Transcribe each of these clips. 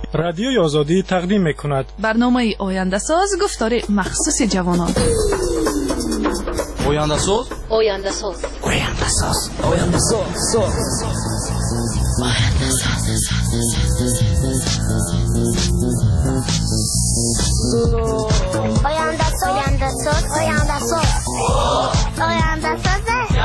رادیوی آزادی تقدیم می‌کند. برنامه آینده ساز گفتار مخصوص جوانان. آینده ساز، آینده ساز، آینده ساز، آینده ساز، آینده ساز، آینده ساز، آینده ساز، آینده ساز.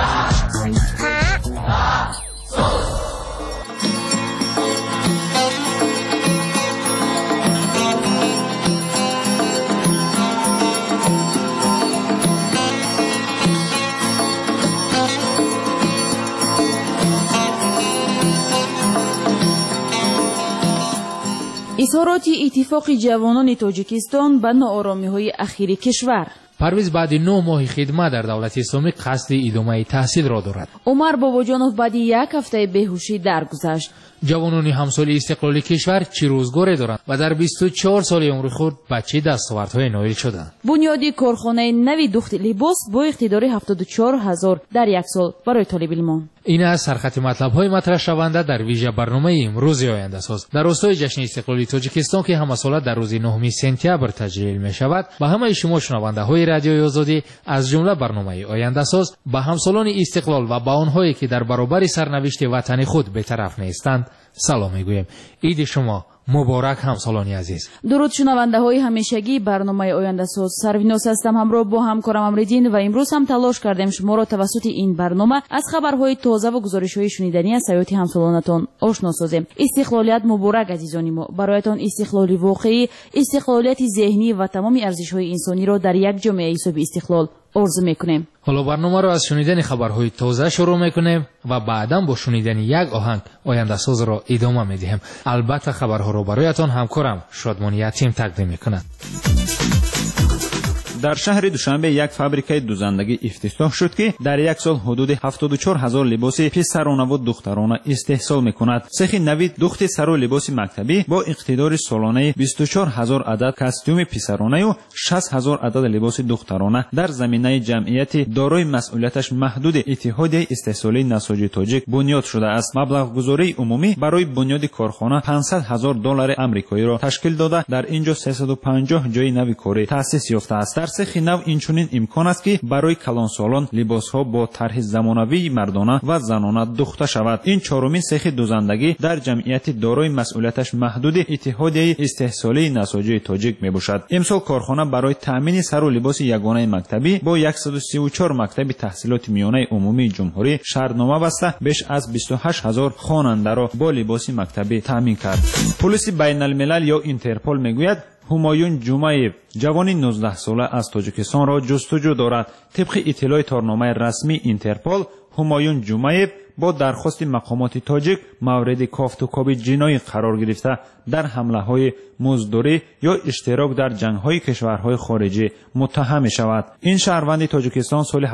اظهارات اتفاق جوانان تاجیکستان به ناآرامی‌های اخیر کشور. پرویز بعد 9 ماه خدمت در دولت اسلامی قصد ادامه تحصیل را دارد. عمر باباجانوف بعد 1 هفته بیهوشی درگذشت. جوانان همسال استقلال کشور چه روزگاری دارند و در 24 سال عمر خود به چه دستاوردهای نایل شدند. بنیادی کارخانه نوی دخت لباس با اقتدار 74000 در 1 سال برای طالب علمان. این از سرخط مطلب‌های مطرح شونده در ویژه برنامه امروز آینده ساز در راستای جشن استقلال تاجیکستان که هم سال در روز 9 سپتامبر تجلیل می شود. به همه شما شنونده‌های رادیوی آزادی از جمله برنامه آینده ساز به همسالان استقلال و به آنهایی که در برابر سرنوشت وطن خود به طرف نیستند سلام میگویم. عید شما مبارک همسالان عزیز. درود شنونده‌های همیشگی برنامه آینده ساز. سرویناس هستم همراه با همکارم امریدین و امروز هم تلاش کردیم شما را توسط این برنامه از خبرهای تازه و گزارش‌های شنیدنی از حیات همسالانتان آشنا سازیم. استقلالیت مبارک عزیزان ما. برایتان استقلالی واقعی، استقلالیت ذهنی و تمام ارزش‌های انسانی را در یک جامعه حساب استقلال آرزو میکنیم. حالا برنامه را از شنیدن خبرهای تازه شروع میکنیم و بعدا با شنیدن یک آهنگ آینده ساز را ادامه میدیم. البته خبرها را برایتان همکارم شادمانی یتیم تقدیم میکند. در شهر دوشنبه یک فابریکه دوزندگی افتتاح شد که در 1 سال حدود 74000 لباس پسرانه و دخترانه استحصال میکند. سخت نوید دخت سر و لباس مکتبی با اقتدار سالانه 24000 عدد کاستوم پسرانه و 60000 عدد لباس دخترانه در زمینه جمعیت دارای مسئولیتش محدود اتحادیه استحصالی نساجی تاجیک بنیاد شده است. مبلغ گذاری عمومی برای بنیاد کارخانه $500,000 آمریکایی را تشکیل داده در اینجا 350 جای نوی کاری تأسیس یافته است. در سخت نو اینچنین امکان است که برای کلانسالان لباسها با طرح زمانوی مردانه و زنانه دوخته شود. این چهارمین سخت دوزندگی در جمعیت دارای مسئولیتش محدود اتحادیه استحصالی نساجی تاجیک میباشد. امسال کارخانه برای تامین سر و لباس یگانه مکتبی با 134 مکتب تحصیلات میانه عمومی جمهوری شرطنامه بسته بیش از 28000 خواننده را با لباس مکتبی تامین کرد. پلیس بین الملل یا اینترپل میگوید همایون جمعیف جوانی 19 ساله از تاجیکستان را جستجو دارد. طبق اطلاع تارنامه رسمی اینترپل همایون جمعیف با درخواست مقامات تاجیک مورد کافتوکاب جنایی قرار گرفته در حمله‌های مزدوری یا اشتراک در جنگ‌های کشورهای خارجی متهم می‌شود. این شهروند تاجیکستان سال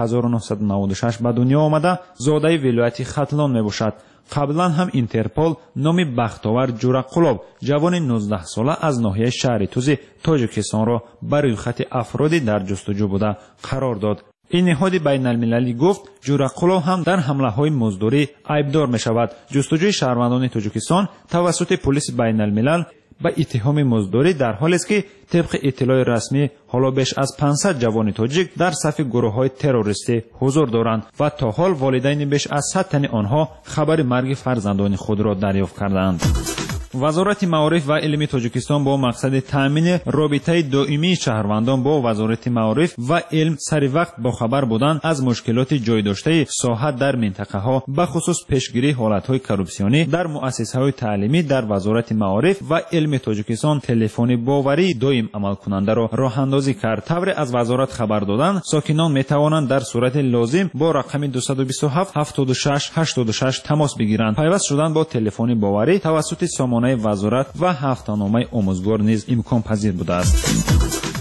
1996 به دنیا آمده، زاده ولایت ختلان میباشد. قبلا هم اینترپل نام بختاور جورقلوب جوان 19 ساله از ناحیه شهر توز تاجیکستان را برای خط افرادی در جستجو بوده قرار داد. این نهاد بین المللی گفت جورقلوب هم در حمله‌های مزدوری عیبدار می‌شود. جستجوی شهروندان تاجیکستان توسط پلیس بین الملل به اتهام مزدوری در حالی است که طبق اطلاع رسمی حالا بیش از 500 جوان تاجیک در صف گروه‌های تروریستی حضور دارند و تا حال والدین بیش از 100 تن آنها خبر مرگ فرزندان خود را دریافت کردند. وزارت معارف و علم تاجیکستان با مقصد تامین رابطه دائمی شهروندان با وزارت معارف و علم سر وقت با خبر بودن از مشکلات جای داشته ساحت در منطقه ها به خصوص پیشگیری حالت های کروپسیونی در مؤسسه های تعلیمی در وزارت معارف و علم تاجیکستان تلفن باوری دائم عمل کننده را راه اندازی کرد. طور از وزارت خبر دادن ساکنان می توانند در صورت لازم با رقم 227 76 86 تماس بگیرند. پیوست شدن با تلفن باوری توسط سامانه وزارت و هفته‌نامه آموزگار نیز امکان پذیر بوده است.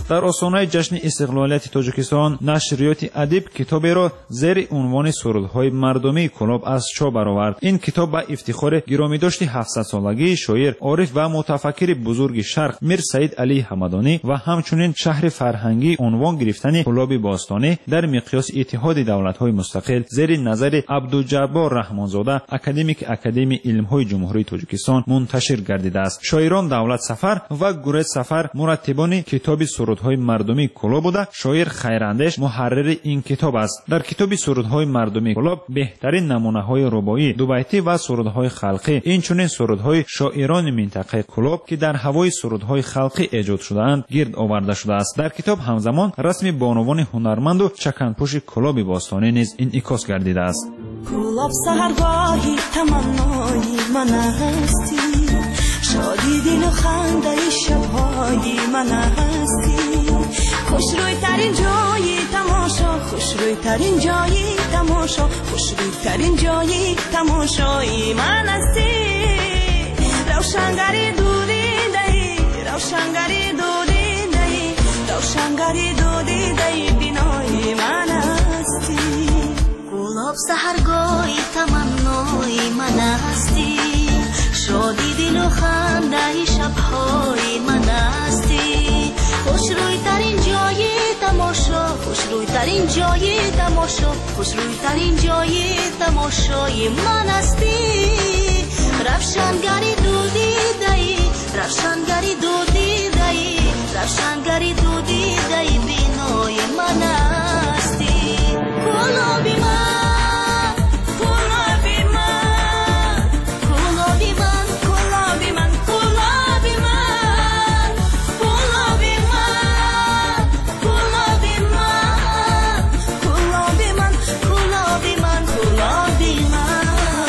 дар осонаи ҷашни истиқлолияти тоҷикистон нашриёти адиб китоберо зери унвони сурудҳои мардумии Кӯлоб аз чоп баровард. ин китоб ба ифтихори гиромидошти 700-солагии шоир, ориф ва мутафаккири бузурги Шарқ Мир Саид Алии Ҳамадонӣ ва ҳамчунин шаҳри фарҳангии унвон гирифтани Кӯлоби Бостонӣ дар миқёси иттиҳоди давлатҳои мустақил зери назари Абдуҷаббор Раҳмонзода, академики Академияи илмҳои ҷумҳурии Тоҷикистон мунташир гардидааст. шоирон Давлат Сафар ва Гурез Сафар мураттибони китоби сурудҳои мардумии Кӯлоб буда, шоир Хайрандеш муҳаррири ин китоб аст. дар китоби сурудҳои мардумии Кӯлоб беҳтарин намунаҳои рубоӣ, дубайтӣ ва сурудҳои халқӣ, инчунин сурудҳои шоирони минтақаи Кӯлоб ки дар ҳавои сурудҳои халқӣ эҷод шудаанд гирд оварда шудааст. дар китоб ҳамзамон расми бонувони ҳунарманду чаканпӯши Кӯлоби Бостонӣ низ инъикос гардидааст. Кӯлоб саҳаргоҳи таманнои ман ҳастӣ, шоди дилу хандаи шабҳои ман ҳастӣ, хушрӯйтарин ҷойи тамошо, хушрӯйтарин ҷойи тамошо, хушрӯйтарин ҷойи тамошои ман ҳастӣ. равшангари дудидаи, равшангари дудидаи, равшангари дудидаи бинои ман ҳастӣ. Кӯлоб саҳаргоҳи таманнои ман ҳастӣ, шоди дилу хандаи шабҳои ман ҳастӣ, хушрӯйтарин ҷойи тамошо, хушрӯйтарин ҷойи тамошо, хушрӯйтарин ҷойи тамошои ман ҳастӣ. равшангари дудидаи, равшангари дудидаи, равшангари дудидаи бинои ман ҳастӣ. Кӯлоби ман, кӯлоби ман, кӯлоби ман, кӯлоби ман, кӯлоби ман, кӯлоби ман, кӯлоби ман, кӯлоби ман, кӯлоби ман, кӯлоби ман.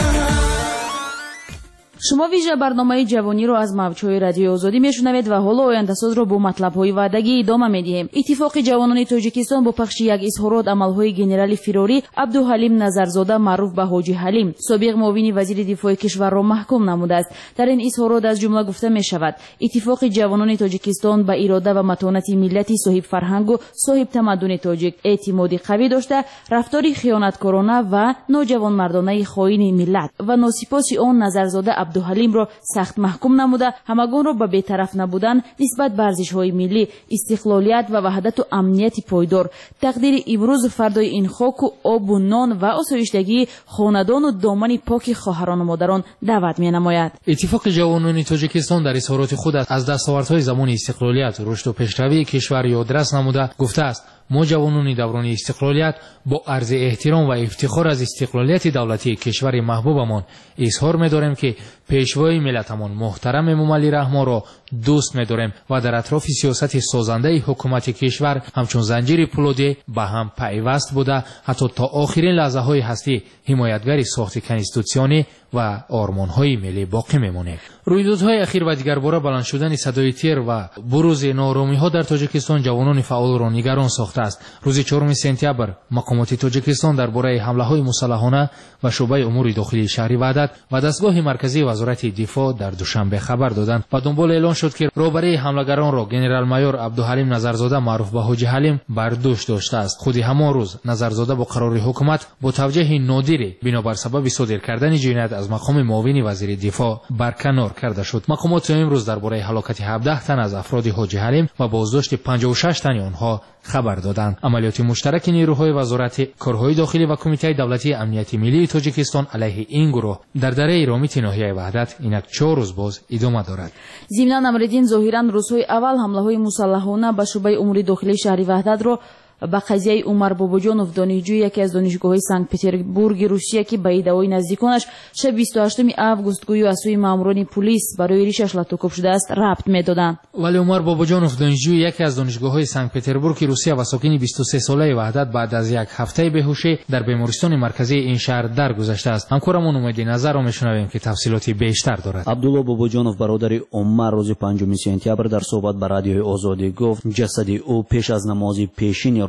шумо вижа барномаи ҷавониро аз мавҷҳои радиои озодӣ мешунавед ва ҳоло ояндасозро бо матлабҳои ваъдагӣ идома медиҳем. иттифоқи ҷавонони Тоҷикистон бо пахши як изҳорот амалҳои генерали фирорӣ Абдуҳалим Назарзода маъруф ба Ҳоҷи Ҳалим, собиқ муовини вазири дифои кишварро маҳкум намудааст. дар ин изҳорот аз ҷумла гуфта мешавад: иттифоқи ҷавонони Тоҷикистон ба ирода ва матонати миллати соҳибфарҳангу соҳибтамаддуни тоҷик эътимоди қавӣ дошта, рафтори хиёнаткорона ва ноҷавонмардонаи хоини миллат ва носипоси он Назарзода Абдуҳалимро сахт маҳкум намуда, ҳамагонро ба бетараф набудан нисбат ба арзишҳои миллӣ, истиқлолият ва ваҳдату амнияти пойдор, тақдири имрӯзу фардои ин хоку обу нон ва осоиштагии хонадону домани поки хоҳарону модарон даъват менамояд. иттифоқи ҷавонони Тоҷикистон дар изҳороти худ аз дастовардҳои замони истиқлолият, рушду пешравии кишвар ёдрас намуда гуфтааст: мо ҷавонони даврони истиқлолият бо арзи эҳтиром ва ифтихор аз истиқлолияти давлатии кишвари маҳбубамон изҳор медорем ки пешвои миллатамон муҳтарам Эмомалӣ Раҳмонро дӯст медорем ва дар атрофи сиёсати созандаи ҳукумати кишвар ҳамчун занҷири пулодӣ ба ҳам пайваст буда ҳатто то охирин лаҳзаҳои ҳастӣ ҳимоятгари сохти конститутсионӣ ва ормонҳои миллӣ боқӣ мемонем. рӯйдодҳои ахир ва дигarbora баланд шудани садои тер ва бурузи нооромиҳо дар Тоҷикистон ҷавонони фаъолро нигарон сохтааст. рӯзи 4 сентябр мақомоти Тоҷикистон дар бораи ҳамлаҳои мусаллаҳона ва шуъбаи умури дохилии шаҳри Ваҳдат ва дастгоҳи марказии вазорати дифоъ дар душанбе хабар доданд ва дунбол эълон шуд ки роҳбарии ҳамлагаронро генерал-майор Абдуҳалим Назарзода маъруф ба Ҳоҷи Ҳалим бар дӯш доштааст. худи ҳамон рӯз Назарзода бо қарори ҳукумат бо тавҷеҳи нодире бинобар сабаби содир кардани ҷиноят аз мақоми муовини вазири дифоъ барканор карда шуд. мақомот имрӯз дар бораи ҳалокати 17 тан аз афроди Ҳоҷи Ҳалим ва боздошти 56 тани онҳо хабар доданд. амалиёти муштараки нерӯҳои вазорати корҳои дохилӣ ва кумитаи давлатии амнияти миллии Тоҷикистон алайҳи ин гурӯҳ дар дараи ромити ноҳияи Ваҳдат инак 4 рӯз боз идома дорад. зимнан Амриддин зоҳиран рӯзҳои аввал ҳамлаҳои мусаллаҳона ба шуъбаи умури дохилии шаҳри Ваҳдатро ба қазияи Умар Бобоҷонов, донишҷӯи яке аз донишгоҳҳои Санкт-Петербурги Русия ки ба иддаои наздиконаш шаби 28 август гӯё аз сӯи маъмурони пулис барои ришаш латукоб шудааст, рабт медоданд. вале Умар Бобоҷонов, донишҷӯи яке аз донишгоҳҳои Санкт-Петербурги Русия ва сокини 23-солаи Ваҳдат, баъд аз як ҳафтаи беҳушӣ дар бемористони марказии ин шаҳр даргузаштааст. ҳамкорамон Умеди Назарро мешунавем ки тафсилоти бештар дорад. абдулло Бобоҷонов, бародари Умар, рӯзи 5 сентябр дар суҳбат ба радиои Озодӣ гуфт, ҷасади ӯ пеш аз намози пешини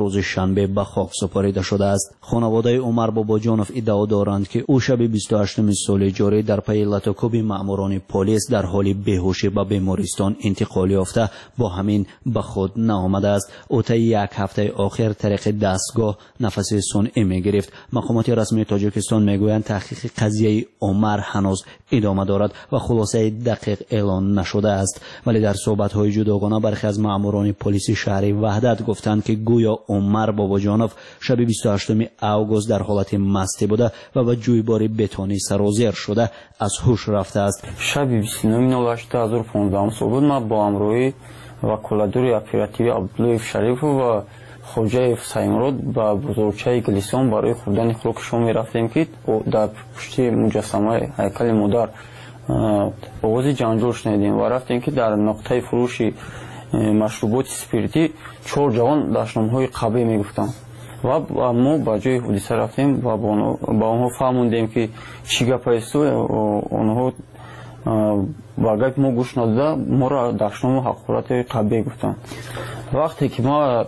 روز شنبه به خاک سپرده شده است. خانواده عمر باباجانوف ادعا دارند که او شب 28 سال جاری در پی لطوکوب ماموران پلیس در حال بیهوشی به بیمارستان انتقال یافته با همین به خود نآمده است. او تا یک هفته آخر طریق دستگاه نفس صنعی می‌گرفت. مقامات رسمی تاجیکستان میگویند تحقیق قضیه عمر هنوز ادامه دارد و خلاصه دقیق اعلان نشده است، ولی در صحبت‌های جداگانه برخی از ماموران پلیس شهر وحدت گفتند که گویا عمر باباجانوف شب 28 اوگوست در حالت مستی بوده و به جویبار بتونی سرازیر شده از هوش رفته است. شب 29/08/2015 سال بود. ما با همراهی وکالت‌دار اپراتیوی عبداللطیف شریف و خوجه سیمرود با بزرگچه گلیسان برای خوردن خوراک شام می‌رفتیم که در پشت مجسمه هیکل مادر آواز جنجال شنیدیم و رفتیم که در نقطه فروش مشروبات اسپریتی 4 جوان داشتنامه‌های قبیح میگفتند و ما با جای حادثه رفتیم و با آنها فهمیدیم که چی گپ است و آنها با گپ ما گوش نداده ما را داشتنامه حقارت قبیح گفتند. وقتی که ما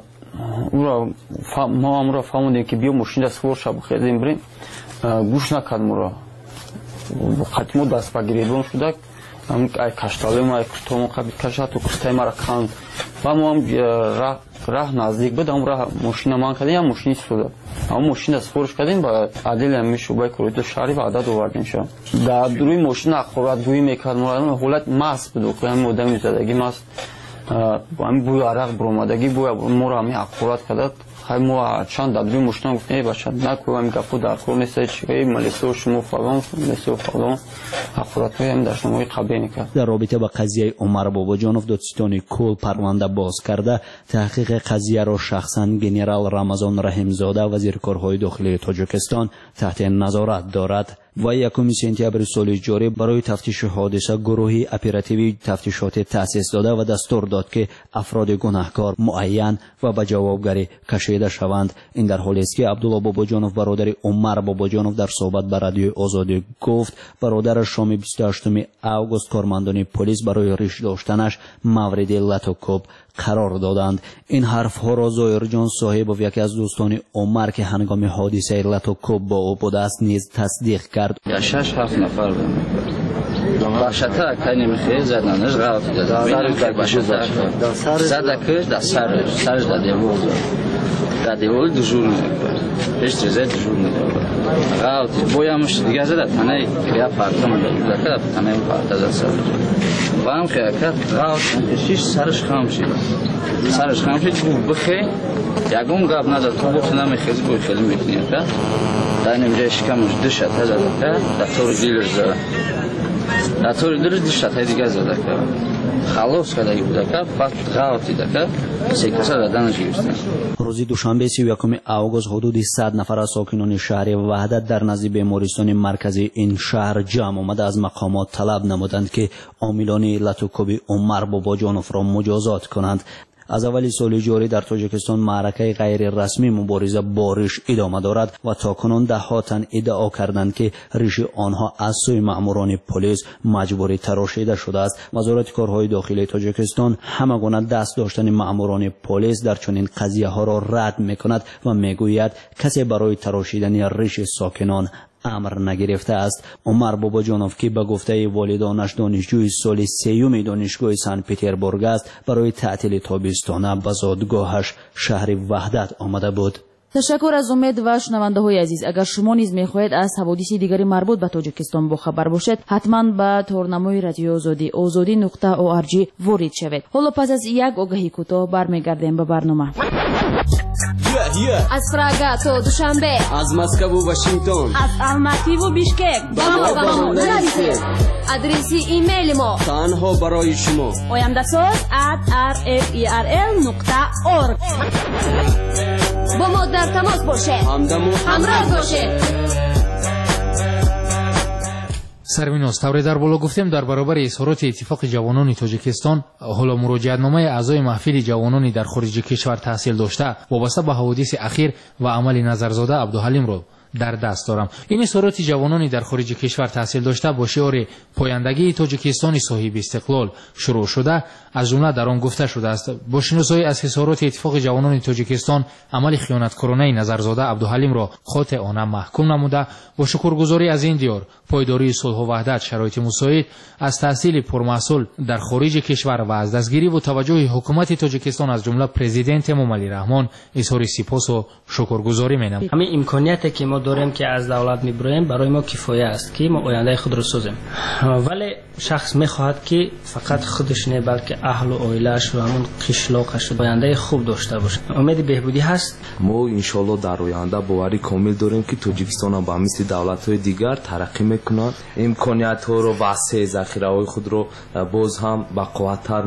را فهمیدیم که بیا ماشین دست فور شب خیزیم بریم گوش نکرد ما را خطمو دست با گریبون شده ای کشتالی ما ای کشتامو قبل کشت و کشتای ما را کند و ما هم راه نزدیک بود هم راه ماشین ما کردیم هم ماشینی شده اما ماشین دست فورش کردیم با عدل همی شعبه کرویدو شهری و عدد آوردیم شد در روی ماشین اخورت گویی میکرد ما حالت مست بود که هم مدام زدگی مست همین بوی عرق برآمدگی بوی ما را همین اخورت کرد خیلی ما چند دبیری مشتم گفتیم ای بچه نکو همین گفت در خور نیست چیه ملیسه و شما فلان ملیسه و فلان اخورت های همین داشتم های قبیه نکرد. در رابطه با قضیه عمر باباجانوف دادستان کل پرونده باز کرده تحقیق قضیه را شخصا گنرال رمضان رحیمزاده وزیر کارهای داخلی تاجیکستان تحت نظارت دارد. و 1 سپتامبر سال جاری برای تفتیش حادثه گروهی اپراتیوی تفتیشات تأسیس داده و دستور داد که افراد گناهکار معین و به جوابگری کشیده شوند. این در حالی است که عبدالله باباجانوف برادر عمر باباجانوف در صحبت با رادیوی آزادی گفت برادرش شام 28 اوگوست کارمندان پلیس برای ریش داشتنش مورد لطوکوب قرار دادند. این حرف ها را زایر جان صاحب و یکی از دوستان عمر که هنگام حادثه لطوکوب با او بوده است نیز تصدیق کرد. 6-7 نفر باشته که نمیخواد زدنش غلط داده باشته زده در سرش در دیوار دژور میکنه هیچ چیزی دژور نمیکنه غلط بویمش دیگه زده تنه کریا پارتم میده تنه پارت زد و هم که غلط شیش سرش خام شد بخی یکم گاب نداد تو بخش نمیخواد بوی خیلی میکنه که در نمیشه شکمش دشت هزار که دکتر دیلر زده دکتر دیلر دشت های دیگه زده که خلاص کرده بوده که بعد غلطی ده که سیکسا دادنش گرفتن. روز دوشنبه 31 اوگوست حدود 100 نفر از ساکنان شهر وحدت در نزد بیمارستان مرکزی این شهر جمع آمده از مقامات طلب نمودند که عاملان لطوکوب عمر باباجانوف را مجازات کنند. از اول سال جاری در تاجیکستان معرکه غیر رسمی مبارزه با ریش ادامه دارد و تاکنون ده‌ها تن ادعا کردند که ریش آنها از سوی ماموران پلیس مجبوری تراشیده شده است. وزارت کارهای داخلی تاجیکستان همگونه دست داشتن ماموران پلیس در چنین قضیه ها را رد میکند و میگوید کسی برای تراشیدن ریش ساکنان امر نگرفته است. عمر باباجانوف که به گفته والدانش دانشجوی سال 3 دانشگاه سن پترزبورگ است برای تعطیل تابستانه به زادگاهش شهر وحدت آمده بود. تشکر از امید و شنونده های عزیز. اگر شما نیز میخواهید از حوادث دیگری مربوط به تاجیکستان با خبر باشید حتما به تورنمای رادیو آزادی.org وارد شوید. حالا پس از یک آگهی کوتاه برمیگردیم به برنامه. از پراگ تا دوشنبه، از مسکو و واشنگتن، از الماتی و بیشکک با ما نرسید. آدرس ایمیل ما تنها برای شما oyandasos@rferl.org. با ما در تماس باشه، همراه باشه. سرمیناز طوری در بالا گفتیم در برابر اظهارات اتفاق جوانان تاجیکستان حالا مراجعتنامه اعضای محفل جوانانی در خارج کشور تحصیل داشته وابسته به حوادث اخیر و عمل نظرزاده عبدالحلیم را در دست دارم. این اظهارات جوانانی در خارج کشور تحصیل داشته با شعار پایندگی تاجیکستان صاحب استقلال شروع شده. از جمله در آن گفته شده است با شناسایی از اظهارات اتفاق جوانان تاجیکستان عمل خیانتکارانه نظرزاده عبدالحلیم را قاطعانه محکوم نموده با شکرگزاری از این دیار پایداری صلح و وحدت شرایط مساعد از تحصیل پرمحصول در خارج کشور و از دستگیری و توجه حکومت تاجیکستان از جمله پرزیدنت موملی رحمان اظهار سپاس و شکرگزاری می‌نمایم. همین امکانیتی که ما داریم که از دولت می‌بریم برای ما کفایه است که ما آینده خود را سازیم، ولی شخص می‌خواهد که فقط خودش نه بلکه اهل و عائله‌اش و همون قشلاقش آینده خوب داشته باشه. امید بهبودی هست. ما ان شاء الله در آینده باوری کامل داریم که تاجیکستان با مثل دولت‌های دیگر ترقی می‌کند، امکانیت‌ها رو وسیع ذخیره‌های خود رو باز هم با قوت‌تر